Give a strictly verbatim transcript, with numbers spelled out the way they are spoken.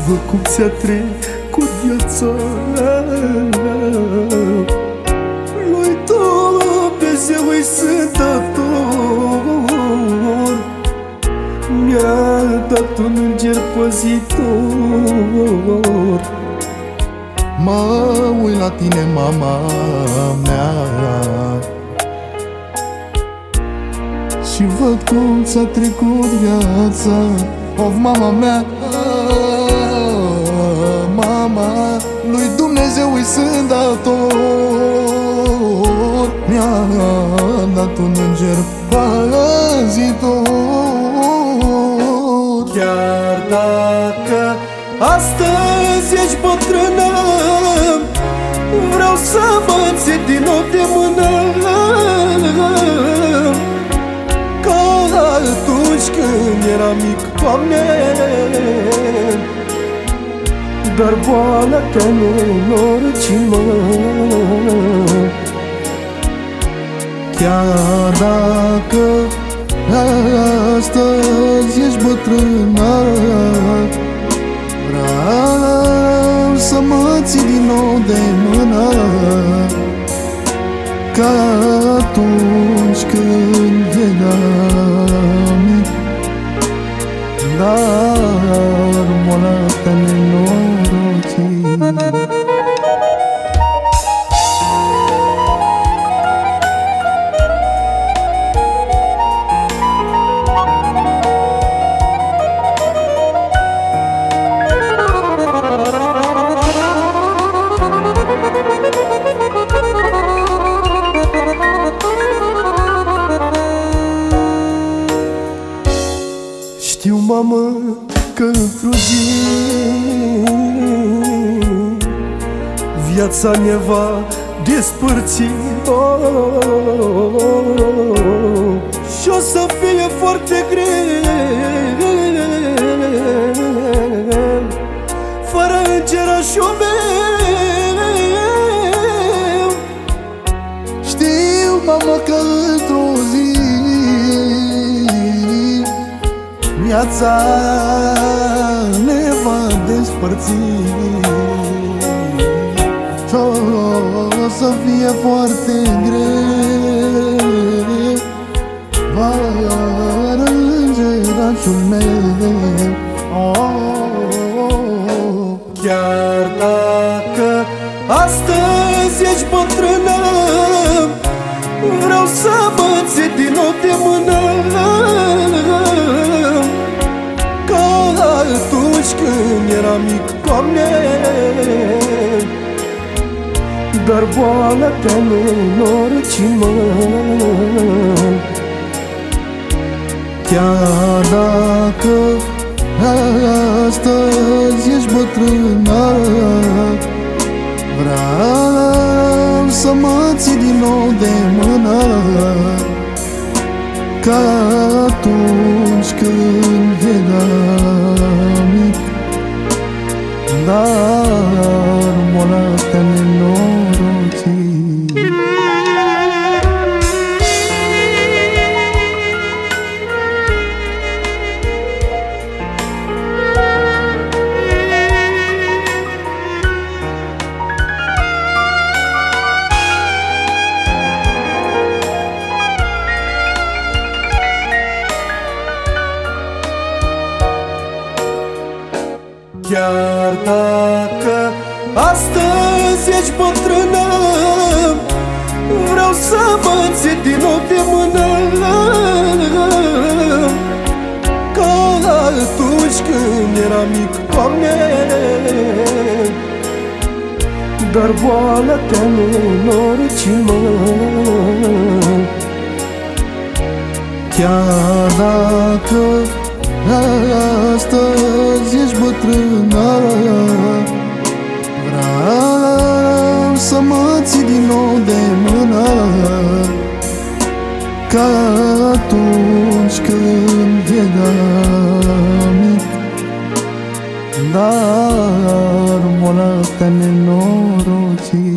văd cum ți-a trecut viața. Lui Dumnezeu îi sunt dator, mi-a dat un înger păzitor. Mă uit la tine, mama mea, și văd cum ți-a trecut viața. Of, mama mea, mama, lui Dumnezeu îi sunt dator, mi-a dat un înger păzitor. Chiar dacă astăzi ești bătrână, vreau să mă ții din nou de mână, ca atunci când eram mic, Doamne. Dar boala te-a nenorocit, mă. Chiar dacă astăzi ești bătrână, vreau să mă ții din nou de mână, ca atunci când eram mic. Dar boala te-a nenorocit. Știu, mamă, că într-o zi viața ne va despărți, oh, și o să fie foarte greu, fără îngerașul meu. Știu, mamă, că într-o zi viața ne va despărți, și o să fie foarte greu, fără îngerașul meu. Oh, chiar dacă astăzi ești bătrână, vreau să mă ții din nou de mână, ca atunci când eram mic, Doamne. Dar boala te-a nenorocit, mă. chiar dacă astăzi ești bătrână, vreau să mă ții din nou de mână, ca atunci când eram mic. Dar boala te-a nenorocit. Chiar dacă astăzi ești bătrână, vreau să mă ții din nou de mână, ca atunci când eram mic, Doamne. Dar boala te-a nenorocit, mă. Chiar dacă astăzi ești bătrână, vreau să mă ții din nou de mână, ca atunci când eram mic. Dar boala te-a nenorocit.